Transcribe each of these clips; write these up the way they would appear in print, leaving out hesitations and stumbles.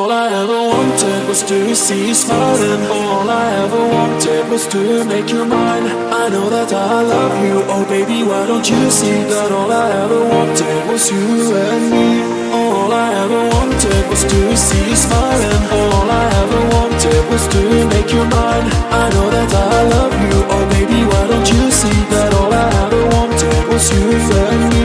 All I ever wanted was to see you smiling. All I ever wanted was to make you mine. I know that I love you, oh baby, why don't you see that all I ever wanted was you and me. All I ever wanted was to see you smiling. All I ever wanted was to make you mine. I know that I love you, oh baby, why don't you see that all I ever wanted was you and me.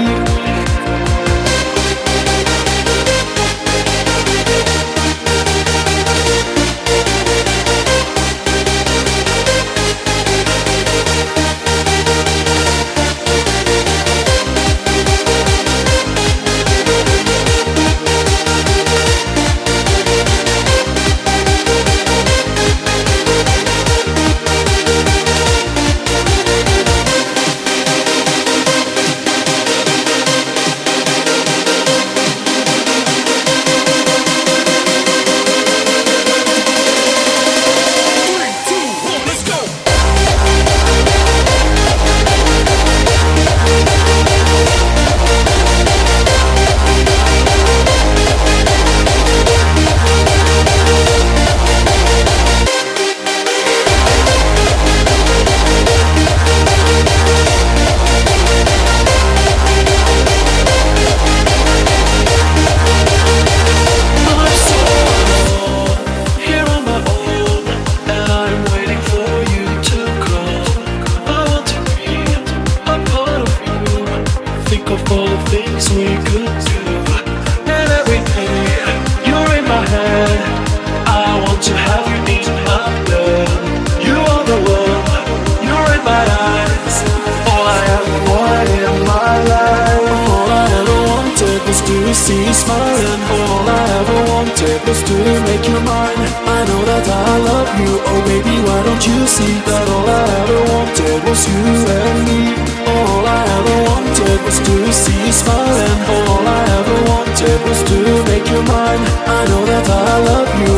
Of all the things we could do, and every day you're in my head. I want to have you in my bed. You are the one, you're in my eyes. All I ever wanted in my life. All I ever wanted was to see you smiling. All I ever wanted was to make you mine. I know that I love you, oh baby, why don't you see that all I ever wanted was you and me. All I ever wanted was to see you smiling. All I ever wanted was to make you mine. I know that I love you,